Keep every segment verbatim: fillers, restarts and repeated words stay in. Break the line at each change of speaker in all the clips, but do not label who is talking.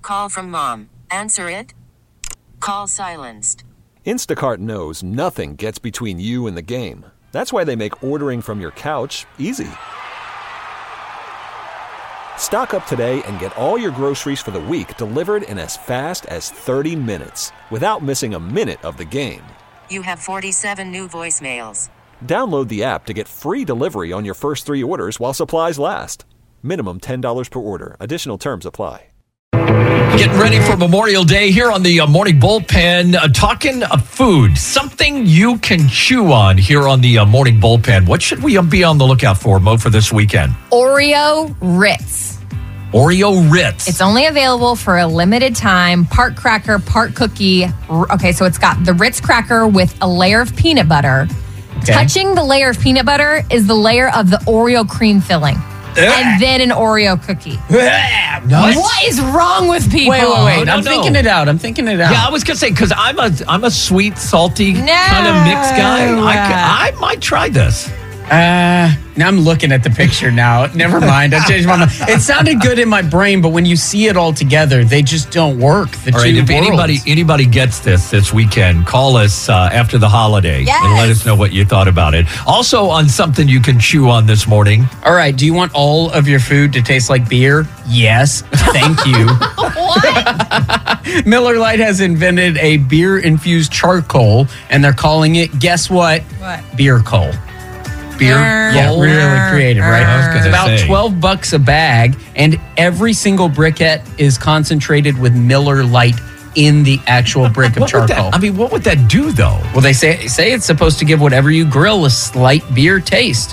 call from mom. Answer it. Call silenced.
Instacart knows nothing gets between you and the game. That's why they make ordering from your couch easy. Stock up today and get all your groceries for the week delivered in as fast as thirty minutes without missing a minute of the game.
You have forty-seven new voicemails.
Download the app to get free delivery on your first three orders while supplies last. Minimum ten dollars per order. Additional terms apply.
Getting ready for Memorial Day here on the uh, Morning Bullpen. Uh, talking uh, food, something you can chew on here on the uh, Morning Bullpen. What should we uh, be on the lookout for, Mo, for this weekend?
Oreo Ritz.
Oreo Ritz.
It's only available for a limited time. Part cracker, part cookie. Okay, so it's got the Ritz cracker with a layer of peanut butter. Okay. Touching the layer of peanut butter is the layer of the Oreo cream filling. And then an Oreo cookie.
What?
What is wrong with people?
Wait, wait, wait.
No,
I'm
no.
thinking it out. I'm thinking it out.
Yeah, I was going to say, because I'm a, I'm a sweet, salty
No.
kind of mixed guy. I, I might try this.
Uh, now I'm looking at the picture now. Never mind. I changed my mind. It sounded good in my brain, but when you see it all together, they just don't work. The
All
two
right, if
worlds.
anybody anybody gets this this weekend, call us uh, after the holiday
Yes.
and let us know what you thought about it. Also, on something you can chew on this morning.
All right. Do you want all of your food to taste like beer? Yes. Thank you.
What?
Miller Lite has invented a beer-infused charcoal, and they're calling it, guess what?
What?
Beer coal. Beer,
Uh,
yeah,
uh,
really creative, right?
I was gonna
It's about
say.
twelve bucks a bag, and every single briquette is concentrated with Miller Lite in the actual brick of
What would
charcoal.
that, I mean, what would that do, though?
Well, they say say it's supposed to give whatever you grill a slight beer taste.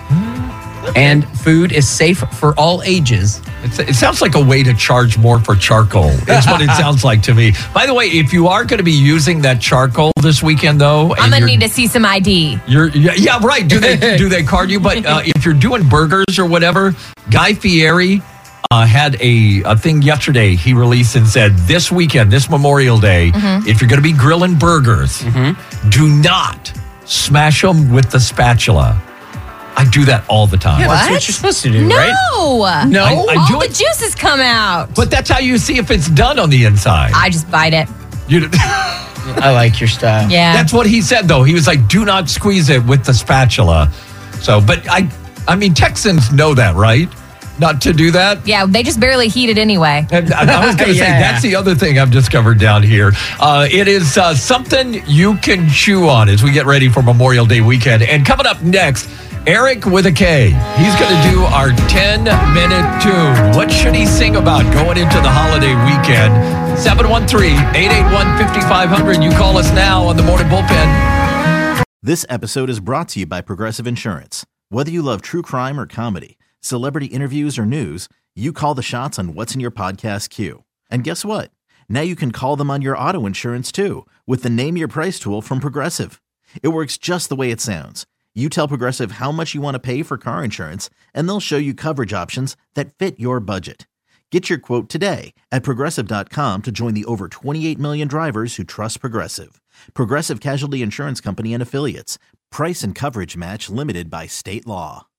And food is safe for all ages.
It's, it sounds like a way to charge more for charcoal. Is what it sounds like to me. By the way, if you are going to be using that charcoal this weekend, though,
I'm going to need to see some I D.
You're yeah, yeah right. Do they do they card you? But uh, if you're doing burgers or whatever, Guy Fieri uh, had a, a thing yesterday. He released and said this weekend, this Memorial Day,
Mm-hmm.
if you're going to be grilling burgers, do not smash them with the spatula. I do that all the time.
Yeah, that's what
What?
you're supposed to do,
No.
right? No?
I- I
All
do
the
it-
juices come out.
But that's how you see if it's done on the inside.
I just bite it.
You,
I like your style.
Yeah.
that's what he said, though. He was like, do not squeeze it with the spatula. So, but I, I mean, Texans know that, right? Not to do that.
yeah, they just barely heat it anyway.
And I I was going to say,
Yeah.
that's the other thing I've discovered down here. Uh, it is uh, something you can chew on as we get ready for Memorial Day weekend. And coming up next, Eric with a K. He's going to do our ten-minute tune. What should he sing about going into the holiday weekend? seven one three, eight eight one, five five zero zero. You call us now on the Morning Bullpen.
This episode is brought to you by Progressive Insurance. Whether you love true crime or comedy, celebrity interviews or news, you call the shots on what's in your podcast queue. And guess what? Now you can call them on your auto insurance too with the Name Your Price tool from Progressive. It works just the way it sounds. You tell Progressive how much you want to pay for car insurance, and they'll show you coverage options that fit your budget. Get your quote today at Progressive dot com to join the over twenty-eight million drivers who trust Progressive. Progressive Casualty Insurance Company and Affiliates. Price and coverage match limited by state law.